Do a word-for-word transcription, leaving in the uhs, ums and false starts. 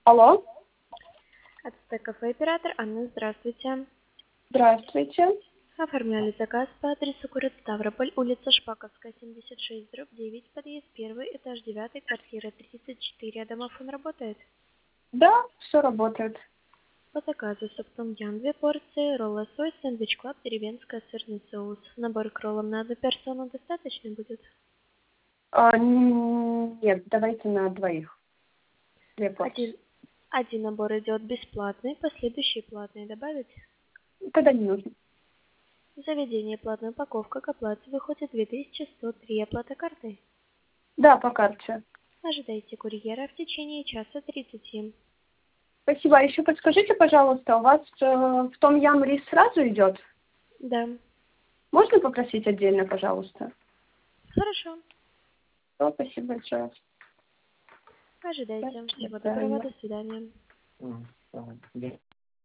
Алло, Ацтек-кафе оператор Анна, здравствуйте. здравствуйте. Оформляли заказ по адресу город Ставрополь, улица Шпаковская, семьдесят шесть, дробь девять, подъезд первый, этаж девятый, квартира тридцать четыре. Домофон работает? Да, все работает. По заказу суп том-ям, две порции, роллы сой, сэндвич клаб, деревенская, сырный соус. Набор к роллам на одну персону достаточно будет? А, н- нет, давайте на двоих. Две Один, порции. один набор идет бесплатный, последующие платные добавить? Тогда не нужно. Заведение платная упаковка к оплате выходит две тысячи сто три, оплата картой. Да, по карте. Ожидайте курьера в течение часа тридцати. Спасибо. А еще подскажите, пожалуйста, у вас э, в том ям рис сразу идет? Да, Можно попросить отдельно, пожалуйста? хорошо. Все, спасибо большое. До Ожидайте. Всего доброго, свидания. до свидания. М, да.